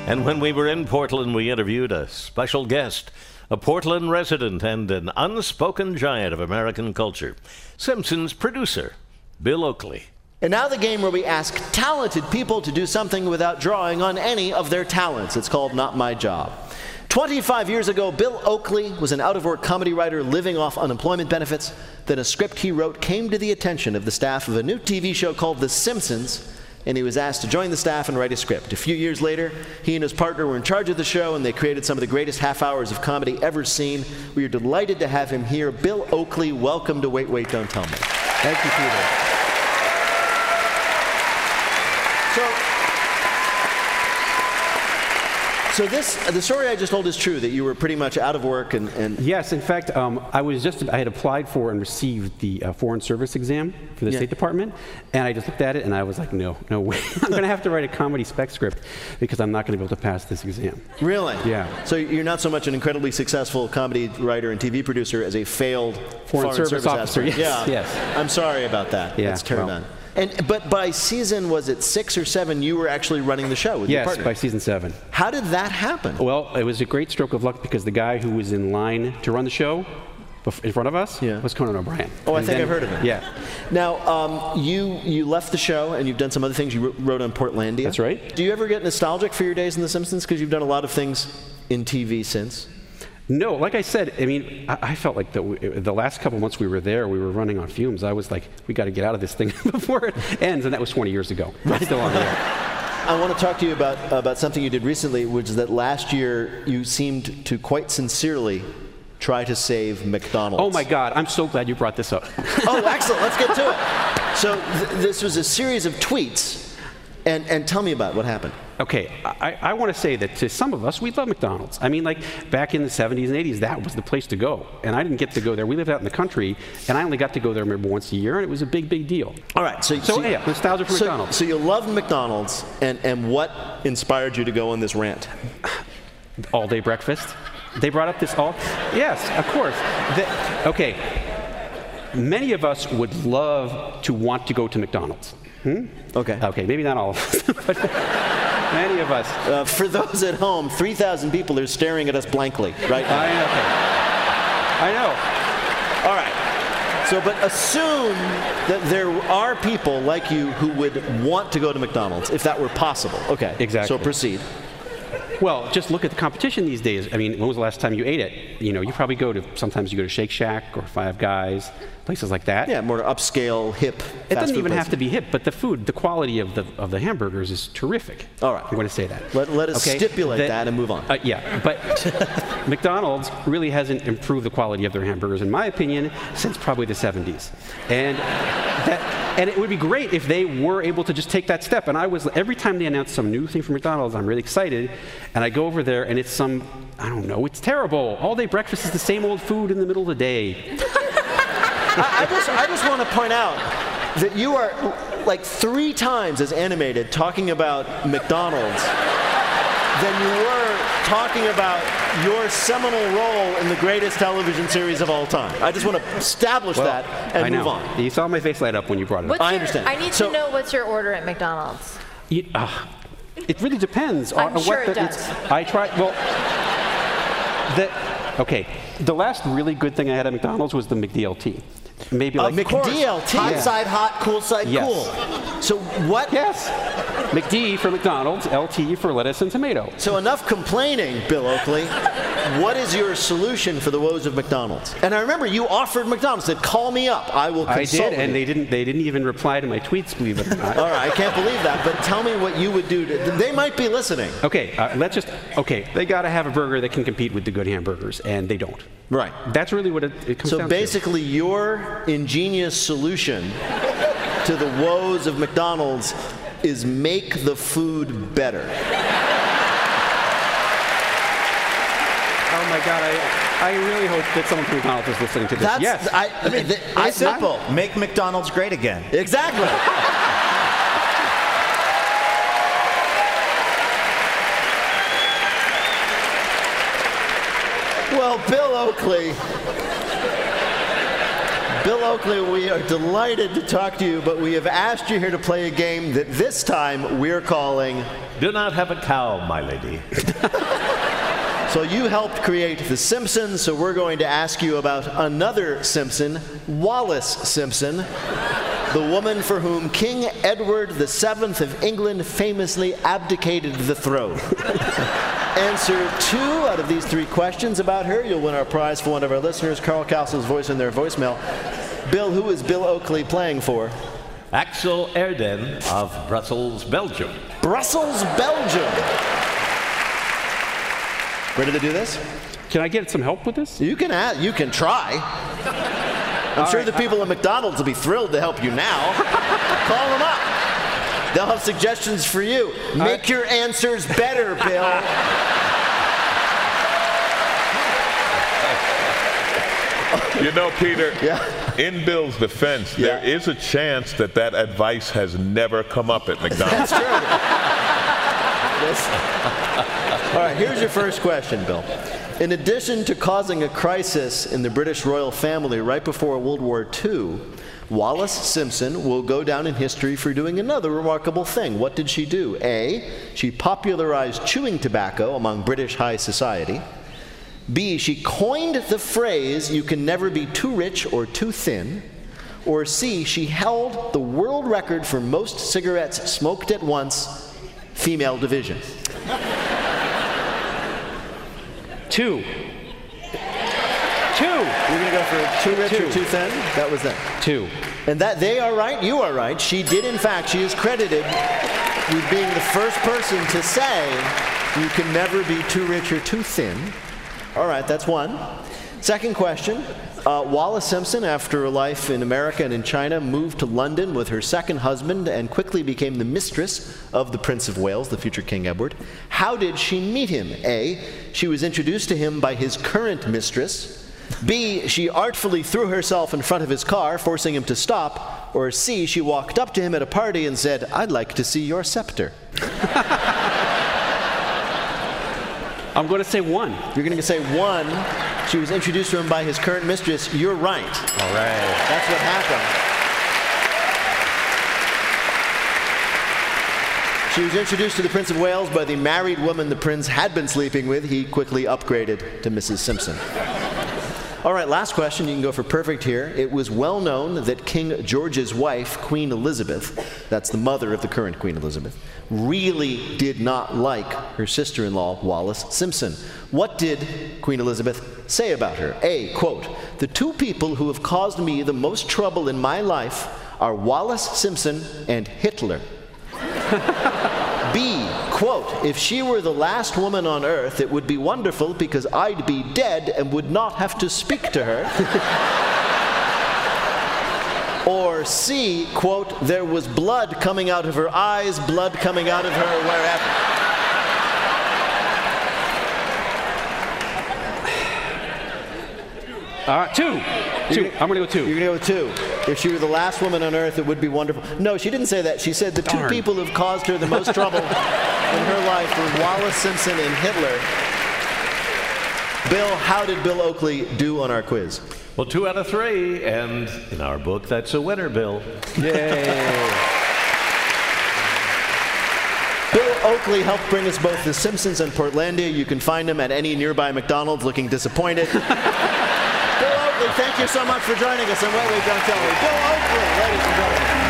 And when we were in Portland, we interviewed a special guest, a Portland resident and an unspoken giant of American culture, Simpsons producer, Bill Oakley. And now the game where we ask talented people to do something without drawing on any of their talents. It's called Not My Job. 25 years ago, Bill Oakley was an out-of-work comedy writer living off unemployment benefits. Then a script he wrote came to the attention of the staff of a new TV show called The Simpsons, and he was asked to join the staff and write a script. A few years later, he and his partner were in charge of the show, and they created some of the greatest half hours of comedy ever seen. We are delighted to have him here. Bill Oakley, welcome to Wait, Wait, Don't Tell Me. Thank you, Peter. So the story I just told is true, that you were pretty much out of work and Yes, in fact, I had applied for and received the Foreign Service exam for the State Department, and I just looked at it and I was like, no way. I'm going to have to write a comedy spec script because I'm not going to be able to pass this exam. Really? Yeah. So you're not so much an incredibly successful comedy writer and TV producer as a failed Foreign Service officer. Yes. Yeah. Yes. I'm sorry about that. Yeah, That's terrible. But by season, was it 6 or 7, you were actually running the show with your partner? Yes, by season 7. How did that happen? Well, it was a great stroke of luck because the guy who was in line to run the show in front of us was Conan O'Brien. Oh, I think I've heard of him. Yeah. Now, you left the show and you've done some other things. You wrote on Portlandia. That's right. Do you ever get nostalgic for your days in The Simpsons? Because you've done a lot of things in TV since. No, like I said, I mean, I felt like the last couple months we were there, we were running on fumes. I was like, we got to get out of this thing before it ends, and that was 20 years ago. Right. Still on there. I want to talk to you about something you did recently, which is that last year you seemed to quite sincerely try to save McDonald's. Oh my God, I'm so glad you brought this up. Oh, excellent, let's get to it. So this was a series of tweets, and tell me about what happened. Okay, I want to say that to some of us, we love McDonald's. I mean, like, back in the 70s and 80s, that was the place to go. And I didn't get to go there. We lived out in the country, and I only got to go there maybe once a year, and it was a big, big deal. All right, so yeah, nostalgia for McDonald's. So you loved McDonald's, and what inspired you to go on this rant? All-day breakfast. They brought up this Yes, of course. Okay, many of us would love to want to go to McDonald's. Okay, maybe not all of us, but many of us. For those at home, 3,000 people are staring at us blankly right now. I know. All right. So, but assume that there are people like you who would want to go to McDonald's if that were possible. Okay. Exactly. So proceed. Well, just look at the competition these days. I mean, when was the last time you ate it? You know, you probably sometimes you go to Shake Shack or Five Guys, places like that. Yeah, more upscale, hip. It doesn't even have to be hip, but the food, the quality of the hamburgers is terrific. All right. I'm going to say that. Let us stipulate that and move on. Yeah, but McDonald's really hasn't improved the quality of their hamburgers, in my opinion, since probably the 70s. And it would be great if they were able to just take that step. And every time they announce some new thing from McDonald's, I'm really excited. And I go over there, and it's I don't know, it's terrible. All-day breakfast is the same old food in the middle of the day. I just want to point out that you are like 3 times as animated talking about McDonald's than you were talking about your seminal role in the greatest television series of all time. I just want to establish that and move on. You saw my face light up when you brought it up. I understand. I need to know what's your order at McDonald's. It really depends I'm on sure what it does. I tried. Well, the last really good thing I had at McDonald's was the McDLT. Maybe like McDLT. Hot side hot, cool side cool. So what? Yes. McD for McDonald's, LT for lettuce and tomato. So enough complaining, Bill Oakley. What is your solution for the woes of McDonald's? And I remember you offered McDonald's, said, call me up, I will consult. I did, and they didn't even reply to my tweets, believe it or not. All right, I can't believe that, but tell me what you would do. They might be listening. Okay, they got to have a burger that can compete with the good hamburgers, and they don't. Right. That's really what it comes down to. So basically, your ingenious solution to the woes of McDonald's is make the food better. Oh my God, I really hope that someone from McDonald's is listening to this. Yes. It's simple. Make McDonald's great again. Exactly. Well, Bill Oakley, Bill Oakley, we are delighted to talk to you, but we have asked you here to play a game that this time we're calling Do Not Have a Cow, My Lady. So you helped create The Simpsons, so we're going to ask you about another Simpson, Wallis Simpson, the woman for whom King Edward VII of England famously abdicated the throne. Answer 2 out of these 3 questions about her. You'll win our prize for one of our listeners, Carl Castle's voice in their voicemail. Bill, who is Bill Oakley playing for? Axel Erden of Brussels, Belgium. Brussels, Belgium. Ready to do this? Can I get some help with this? You can try. I'm sure the people at McDonald's will be thrilled to help you now. Call them up. They'll have suggestions for you. Make your answers better, Bill. You know, Peter, Yeah. in Bill's defense, Yeah. there is a chance that advice has never come up at McDonald's. That's true. All right, here's your first question, Bill. In addition to causing a crisis in the British royal family right before World War II, Wallis Simpson will go down in history for doing another remarkable thing. What did she do? A, she popularized chewing tobacco among British high society. B, she coined the phrase, "You can never be too rich or too thin." Or C, she held the world record for most cigarettes smoked at once, female division. 2. 2. You're going to go for too rich or too thin? That was that. 2. And that they are right, you are right. She did, in fact, she is credited with being the first person to say, "You can never be too rich or too thin." All right, that's one. Second question. Wallis Simpson, after a life in America and in China, moved to London with her second husband and quickly became the mistress of the Prince of Wales, the future King Edward. How did she meet him? A, she was introduced to him by his current mistress. B, she artfully threw herself in front of his car, forcing him to stop. Or C, she walked up to him at a party and said, "I'd like to see your scepter." I'm going to say 1. You're going to say 1. She was introduced to him by his current mistress. You're right. All right. That's what happened. She was introduced to the Prince of Wales by the married woman the prince had been sleeping with. He quickly upgraded to Mrs. Simpson. All right, last question. You can go for perfect here. It was well known that King George's wife, Queen Elizabeth, that's the mother of the current Queen Elizabeth, really did not like her sister-in-law, Wallis Simpson. What did Queen Elizabeth say about her? A, quote, "The 2 people who have caused me the most trouble in my life are Wallis Simpson and Hitler." B, quote, "If she were the last woman on earth, it would be wonderful because I'd be dead and would not have to speak to her." Or C, quote, "There was blood coming out of her eyes, blood coming out of her wherever." All right, 2. 2. I'm going to go 2. You're going to go with 2. If she were the last woman on earth, it would be wonderful. No, she didn't say that. She said the 2 people who've caused her the most trouble in her life were Wallis Simpson and Hitler. Bill, how did Bill Oakley do on our quiz? Well, 2 out of 3, and in our book, that's a winner, Bill. Yay. Bill Oakley helped bring us both The Simpsons and Portlandia. You can find him at any nearby McDonald's looking disappointed. Bill Oakley, thank you so much for joining us on What We've Done Tell Me. Bill Oakley, ladies and gentlemen.